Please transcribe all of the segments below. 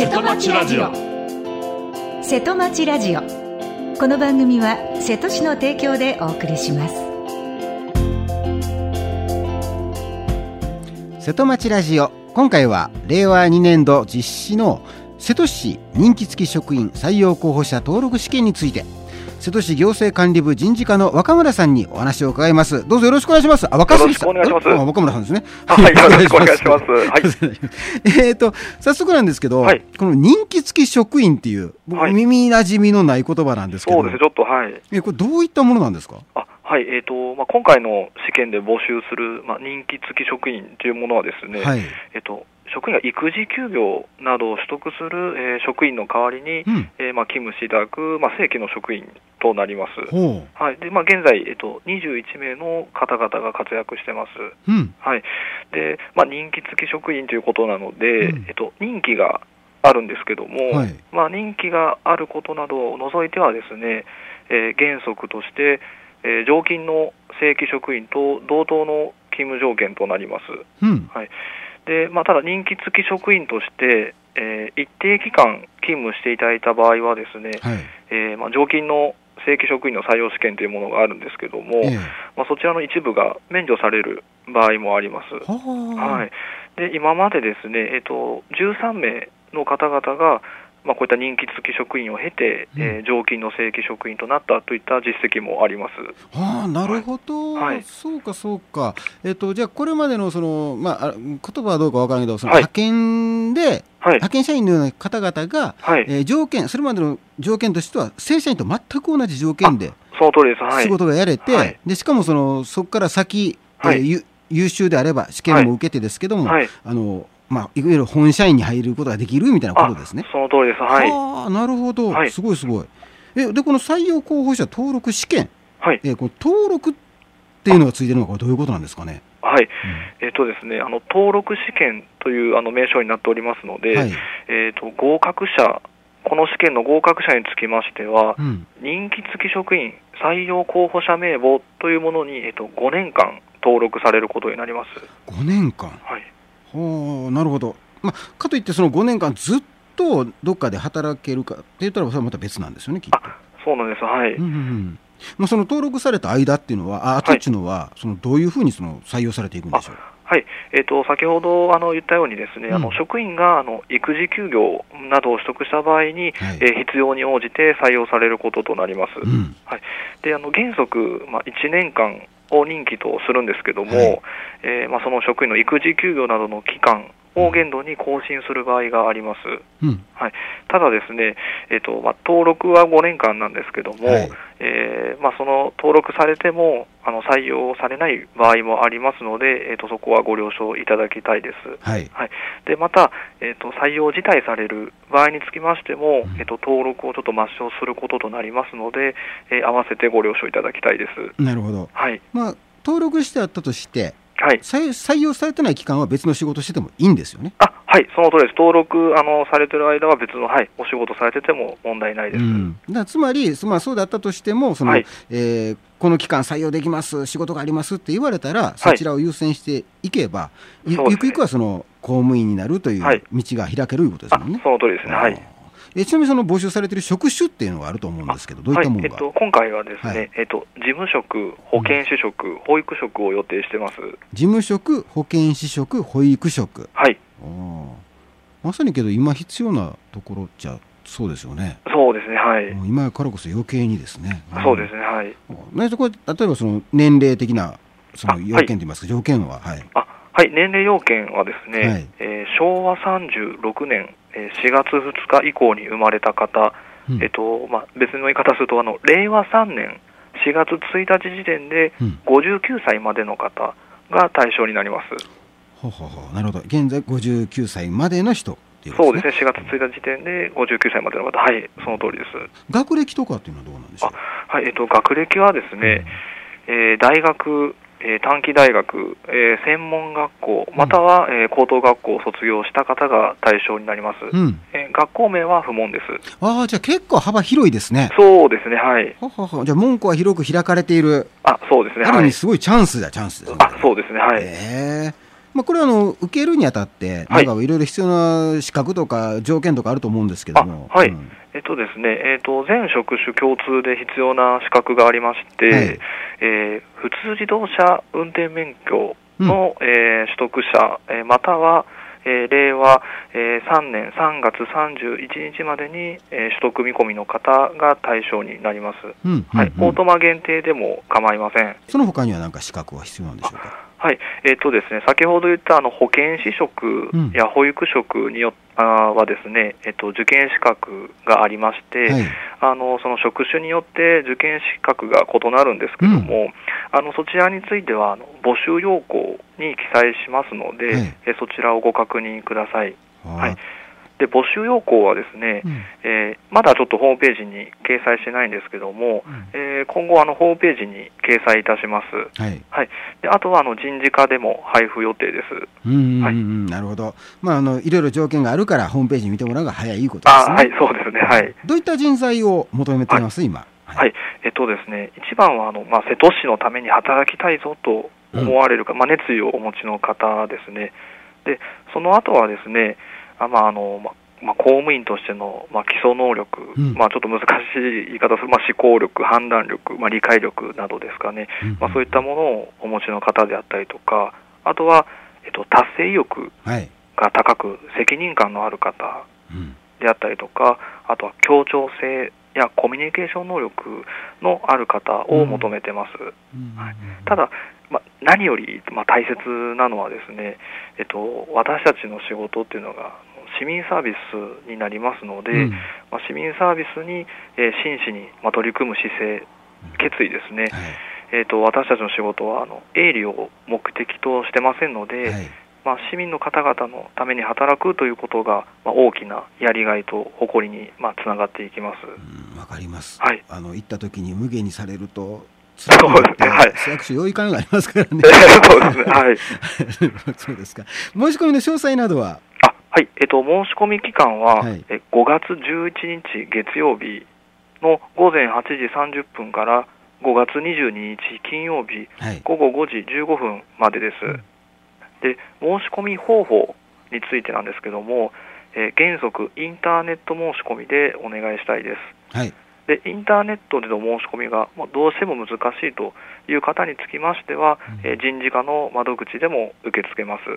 瀬戸町ラジオ。瀬戸町ラジオ、この番組は瀬戸市の提供でお送りします。 瀬戸町ラジオ、今回は令和2年度実施の瀬戸市任期付き職員採用候補者登録試験について、瀬戸市行政管理部人事課の若村さんにお話を伺います。どうぞよろしくお願いします。若杉さん、よろしくお願いします。若村さんですね。 はい、よろしくお願いします。はい。 早速なんですけど、はい、この任期付き職員っていう、はい、耳馴染みのない言葉なんですけど、 そうですね、ちょっと、はい。 これどういったものなんですか？ はい、今回の試験で募集する、任期付き職員というものはですね、はい、職員が育児休業などを取得する、職員の代わりに、勤務していただく、正規の職員となります。はい。で、現在、21名の方々が活躍してます。はい。で、任期付き職員ということなので、任期があるんですけども、はい、任期があることなどを除いてはですね、原則として、常勤の正規職員と同等の勤務条件となります。はい。で、ただ任期付き職員として、一定期間勤務していただいた場合はですね、はい、常勤の正規職員の採用試験というものがあるんですけども、そちらの一部が免除される場合もあります。はい。で、今までですね、13名の方々がこういった任期付き職員を経て、常勤の正規職員となったといった実績もあります。 なるほど、はい、そうかそうか。じゃあこれまでの言葉はどうかわからないけど、派遣で、派遣社員のような方々が、条件、それまでの条件としては正社員と全く同じ条件でその通りです。 仕事がやれて、でしかもそこから先、優秀であれば試験も受けてですけども、いわゆる本社員に入ることができるみたいなことですね。 その通りです。はい。 なるほど、すごいすごい。で、この採用候補者登録試験、この登録っていうのがついてるのはこれどういうことなんですかね？ はい。ですね、登録試験という名称になっておりますので、合格者、この試験の合格者につきましては、任期付き職員採用候補者名簿というものに、5年間登録されることになります。 5年間。はい。なるほど。かといってその5年間ずっとどっかで働けるかって言ったらそれはまた別なんですよね、きっと。 そうなんです。はい。 その登録された間っていうのは、後っていうのは、どういうふうに採用されていくんでしょう？ はい。先ほど言ったようにですね、職員が育児休業などを取得した場合に、必要に応じて採用されることとなります。はい。で、原則、1年間を任期とするんですけども、その職員の育児休業などの期間を限度に更新する場合があります。はい。ただですね、登録は5年間なんですけども、その登録されても採用されない場合もありますので、そこはご了承いただきたいです。はい。で、また、採用辞退される場合につきましても、登録をちょっと抹消することとなりますので、合わせてご了承いただきたいです。 なるほど。はい。登録してあったとして、採用されてない期間は別の仕事しててもいいんですよね？ はい、その通りです。登録されてる間は別の、お仕事されてても問題ないです。 つまり、そうだったとしてもこの期間採用できます、仕事がありますって言われたら、そちらを優先していけば、ゆくゆくは公務員になるという道が開けるということですもんね。 その通りですね。はい。 ちなみに募集されている職種っていうのがあると思うんですけど、どういったものが？ 今回はですね、事務職、保健師職、保育職を予定してます。 事務職、保健師職、保育職。はい。まさにけど今必要なところじゃそうですよね。 そうですね。はい。 今からこそ余計にですね。 そうですね。はい。 例えば年齢的な要件といいますか、条件は？ 年齢要件はですね、昭和36年4月2日以降に生まれた方、別の言い方すると令和3年4月1日時点で59歳までの方が対象になります。 なるほど。現在59歳までの人っていうことですね。そうですね。4月1日時点で59歳までの方、その通りです。 学歴とかっていうのはどうなんでしょう？ 学歴はですね、大学、短期大学、専門学校または、高等学校を卒業した方が対象になります。学校名は不問です。 じゃあ結構幅広いですね。 そうですね。はい。 じゃあ門戸は広く開かれている。 そうですね。 ある意味すごいチャンスですね。 そうですね。はい。 これは受けるにあたって、なんかいろいろ必要な資格とか条件とかあると思うんですけども。 はい。ですね、全職種共通で必要な資格がありまして、普通自動車運転免許の、取得者、または、令和、3年3月31日までに、取得見込みの方が対象になります。はい。オートマ限定でも構いません。 その他には何か資格は必要なんでしょうか。 はい。ですね、先ほど言った保健師職や保育職によはですね、受験資格がありまして、その職種によって受験資格が異なるんですけども、そちらについては募集要項に記載しますので、そちらをご確認ください。はい。で、募集要項はですね、まだちょっとホームページに掲載してないんですけども、今後ホームページに掲載いたします。はい。で、あとは人事課でも配布予定です。 なるほど。いろいろ条件があるからホームページ見てもらうのが早いことですね。 はい、そうですね。はい。 どういった人材を求めています、今。 はい。ですね、一番は瀬戸市のために働きたいぞと思われるか、熱意をお持ちの方ですね。で、その後はですね、公務員としての、基礎能力、ちょっと難しい言い方する、思考力、判断力、理解力などですかね、そういったものをお持ちの方であったりとか、あとは、達成意欲が高く、責任感のある方であったりとか、あとは協調性やコミュニケーション能力のある方を求めてます。ただ、何より、大切なのはですね、私たちの仕事っていうのが市民サービスになりますので、市民サービスに、真摯に、取り組む姿勢、決意ですね。私たちの仕事は営利を目的としてませんので、市民の方々のために働くということが、大きなやりがいと誇りに、つながっていきます。 わかります。 はい。 行った時に無限にされると、 そうですね。はい。 市役所用意感がありますからね。 そうですね。はい。 そうですか。申し込みの詳細などは。 はい。申し込み期間は、5月11日月曜日の午前8時30分から5月22日金曜日、午後5時15分までです。で、申し込み方法についてなんですけども、原則インターネット申し込みでお願いしたいです。はい。で、インターネットでの申し込みがどうしても難しいという方につきましては、人事課の窓口でも受け付けます。はい。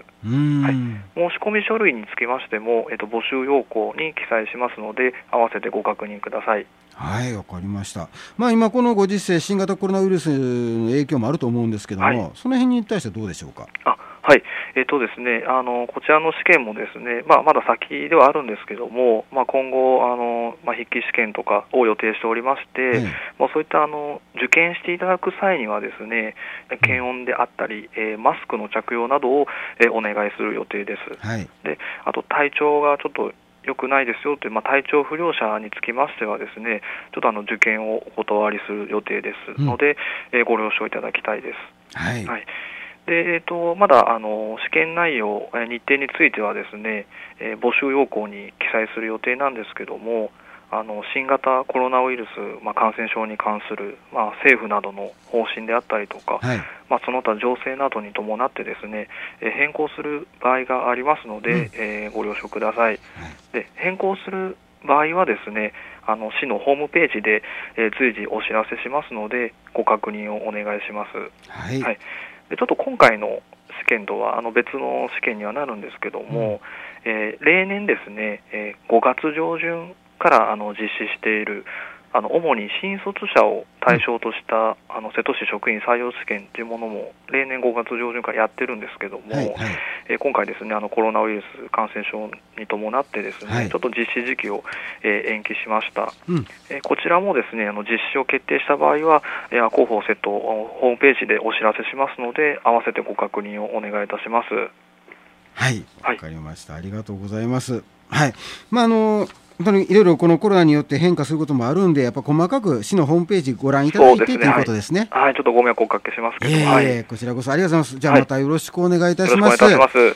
申し込み書類につきましても、募集要項に記載しますので、合わせてご確認ください。 はい、わかりました。今このご時世、新型コロナウイルスの影響もあると思うんですけども、その辺に対してどうでしょうか。 はい。ですね、こちらの試験もですね、まだ先ではあるんですけども、今後、筆記試験とかを予定しておりまして、そういった受験していただく際にはですね、検温であったり、マスクの着用などを、お願いする予定です。はい。で、あと体調がちょっと良くないですよという、体調不良者につきましてはですね、ちょっと受験をお断りする予定ですので、ご了承いただきたいです。はい。はい。で、まだ試験内容、日程についてはですね、募集要項に記載する予定なんですけども、新型コロナウイルス、感染症に関する、政府などの方針であったりとか、その他情勢などに伴ってですね、変更する場合がありますので、ご了承ください。で、変更する場合はですね、市のホームページで、随時お知らせしますので、ご確認をお願いします。はい。はい。で、ちょっと今回の試験とは別の試験にはなるんですけども、例年ですね、5月上旬から実施している主に新卒者を対象とした瀬戸市職員採用試験というものも例年5月上旬からやってるんですけども、今回ですね、コロナウイルス感染症に伴ってですね、ちょっと実施時期を延期しました。こちらもですね、実施を決定した場合は広報セットをホームページでお知らせしますので、合わせてご確認をお願いいたします。 はい、わかりました。ありがとうございます。はい。本当にいろいろこのコロナによって変化することもあるんで、やっぱ細かく市のホームページご覧いただいてということですね。 はい、ちょっとご迷惑をおかけしますけど、 こちらこそありがとうございます。じゃあまたよろしくお願いいたします。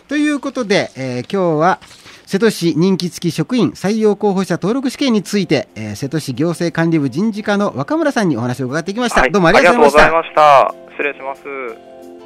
ということで、今日は瀬戸市任期付き職員採用候補者登録試験について、瀬戸市行政管理部人事課の若村さんにお話を伺ってきました。どうもありがとうございました。 失礼します。